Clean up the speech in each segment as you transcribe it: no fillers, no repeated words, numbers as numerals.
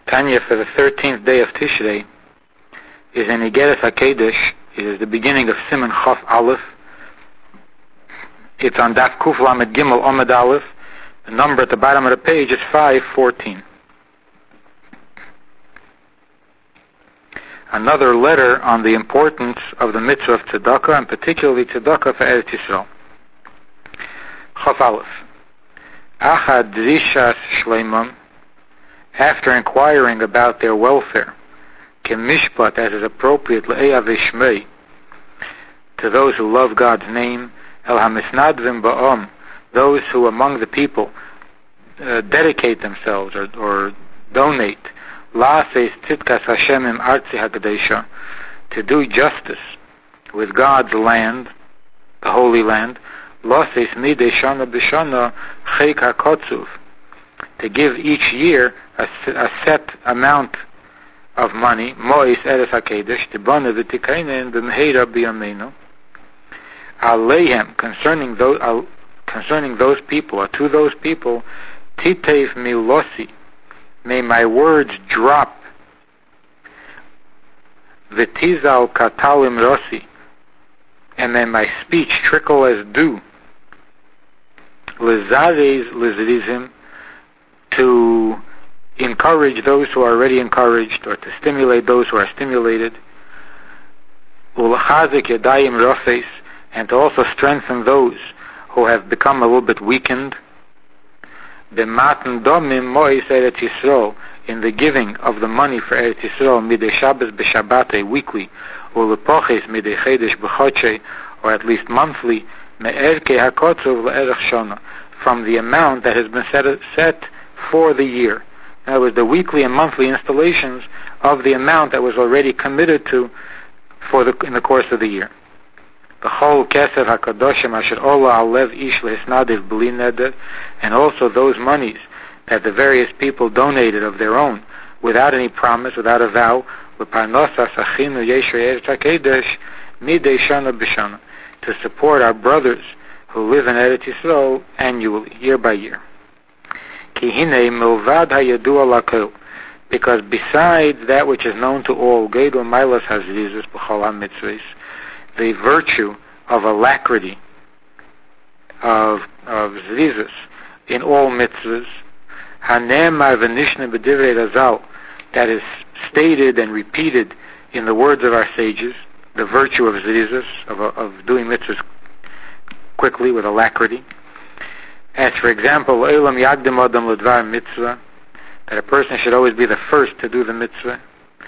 Tanya for the 13th day of Tishrei is in Igeres HaKedesh. It is the beginning of Siman Chof Aleph. It's on Daf Kuf Lamed Gimel Omed Aleph. The number at the bottom of the page is 514. Another letter on the importance of the mitzvah of tzedakah, and particularly tzedakah for Eretz Yisrael. Chof Aleph. Achad Drishas Shleimam, after inquiring about their welfare, Kemishpat, as is appropriate, Le'eya V'Shmei, to those who love God's name, El HaMisnadvim Ba'om, those who among the people dedicate themselves or donate, La'aseis Tzidkas Hashem Im Artzi HaKadesha, to do justice with God's land, the Holy Land, La'aseis Midei Shana B'Shana Cheik HaKotzuv, to give each year a set amount of money, Mois Eretz HaKedesh, Tibana V'Tikainen B'Meheira B'Yameinu, Aleihem, concerning those people, or to those people, Titev Milosi, may my words drop, V'Tizal Katalim Rosi, and may my speech trickle as dew, Lezarez Lezrizim, to encourage those who are already encouraged, or to stimulate those who are stimulated, Ulchazik Yadayim Rofes, and to also strengthen those who have become a little bit weakened, B'matan Domim Mois Eretz Yisrael, in the giving of the money for Eretz Yisrael, Midei Shabbos B'Shabbatei, weekly, Ulepoches Midei Chedesh B'Chodshei, or at least monthly, Me'erkei HaKotzuv Le'erech Shona, from the amount that has been set for the year. In other words, the weekly and monthly installations of the amount that was already committed to in the course of the year. The whole Kesef HaKadoshim Asher Ola Alev Ish Lehisnadiv B'li Neder, and also those monies that the various people donated of their own, without any promise, without a vow, L'Parnosas Achinu Yeshrei Eretz HaKedesh Midei Shana B'Shana, to support our brothers who live in Eretz Yisrael annually, year by year. Ki hinei milvad hayadua lakel, because besides that which is known to all, Geidol Mailas Hazrizus B'chol HaMitzvahs, the virtue of alacrity, of zrizus in all mitzvahs, Hanemar V'nishne B'divrei Razal, that is stated and repeated in the words of our sages, the virtue of zrizus, of doing mitzvahs quickly with alacrity. As for example, Elam Yagdim Adam L'dvar mitzvah, that a person should always be the first to do the mitzvah.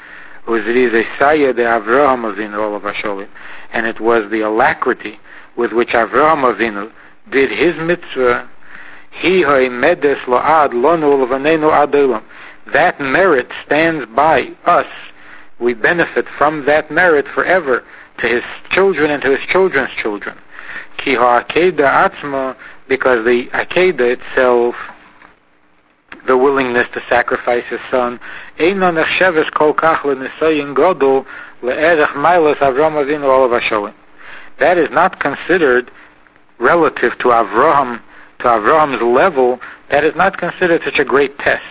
And it was the alacrity with which Avraham Avinu did his mitzvah. That merit stands by us. We benefit from that merit forever, to his children and to his children's children. Because the Akedah itself, the willingness to sacrifice his son, that is not considered relative to Avraham's level, that is not considered such a great test.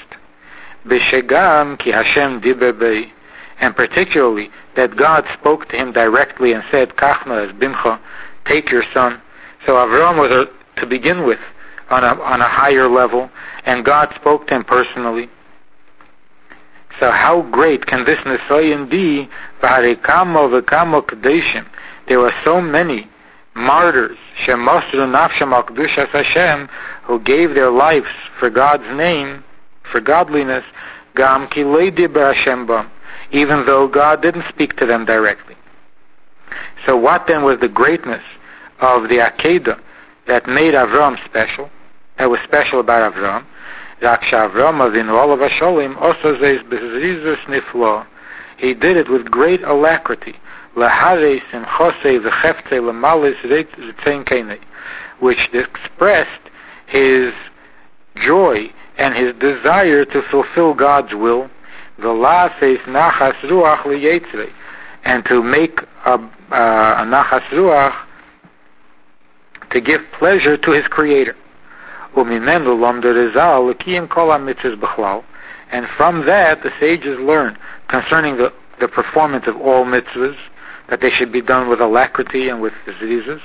And particularly that God spoke to him directly and said, Kachna as bimcha, take your son. So Avraham was to begin with on a higher level, and God spoke to him personally. So how great can this Nisayan be? There were so many martyrs who gave their lives for God's name, for godliness, even though God didn't speak to them directly. So what then was the greatness of the Akedah that made Avram special, that was special about Avram? He did it with great alacrity, which expressed his joy and his desire to fulfill God's will, and to make a nachas ruach, to give pleasure to his Creator. And from that, the sages learn concerning the performance of all mitzvahs, that they should be done with alacrity and with diseases.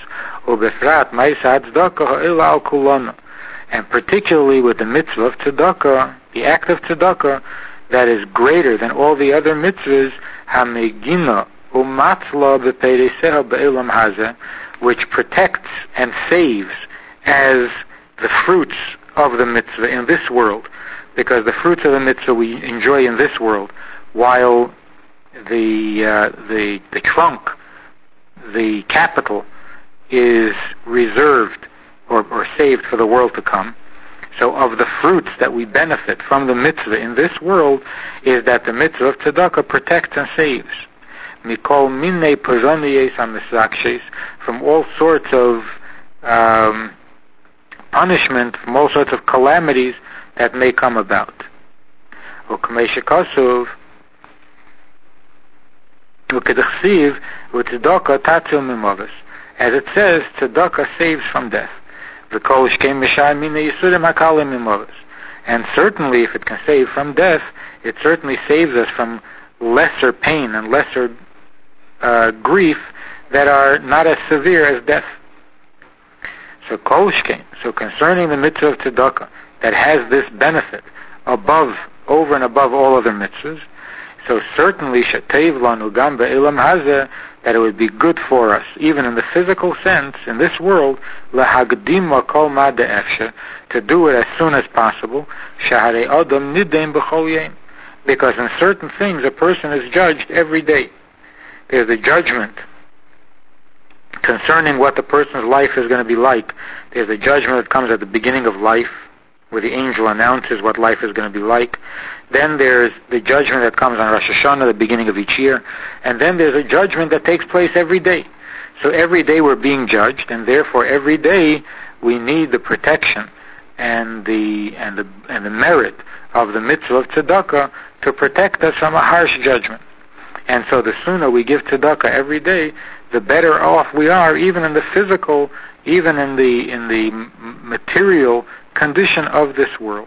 And particularly with the mitzvah of tzedakah, the act of tzedakah, that is greater than all the other mitzvahs, hamegina umatzla b'peireseha be'elam hazeh, which protects and saves as the fruits of the mitzvah in this world, because the fruits of the mitzvah we enjoy in this world, while the trunk, the capital, is reserved or saved for the world to come. So of the fruits that we benefit from the mitzvah in this world is that the mitzvah of tzedakah protects and saves. Mikol minei pazoniyes hamisrakshes, from all sorts of punishment, from all sorts of calamities that may come about. Ukmei shekasuv ukedachsiv utzedakah tatzil mimovis, as it says, tzedakah saves from death. And certainly, if it can save from death, it certainly saves us from lesser pain and lesser grief that are not as severe as death. So concerning the mitzvah of tzedakah, that has this benefit over and above all other mitzvahs, so certainly sheteiv lanu gam be'elam hazeh, that it would be good for us, even in the physical sense, in this world, lahagdima kol ma de'efshe, to do it as soon as possible, shaharei adam nidein b'chol yom, because in certain things a person is judged every day. There's a judgment concerning what the person's life is going to be like. There's a judgment that comes at the beginning of life, where the angel announces what life is going to be like. Then there's the judgment that comes on Rosh Hashanah, the beginning of each year. And then there's a judgment that takes place every day. So every day we're being judged, and therefore every day we need the protection and the merit of the mitzvah of tzedakah to protect us from a harsh judgment. And so the sooner we give tzedakah every day, the better off we are, even in the physical, even in the material condition of this world.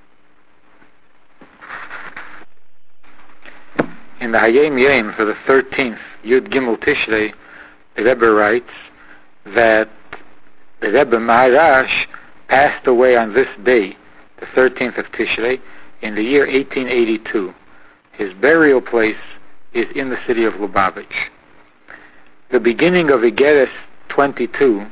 In the Hayom Yom for the 13th, Yud Gimel Tishrei, the Rebbe writes that the Rebbe Maharash passed away on this day, the 13th of Tishrei, in the year 1882. His burial place is in the city of Lubavitch. The beginning of Igeres 22,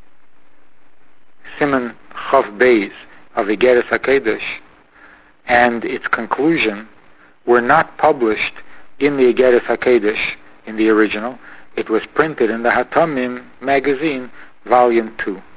Siman Chav Beis of Igeres HaKedosh, and its conclusion were not published in the Igeres HaKedosh, in the original. It was printed in the Hatamim magazine, volume 2.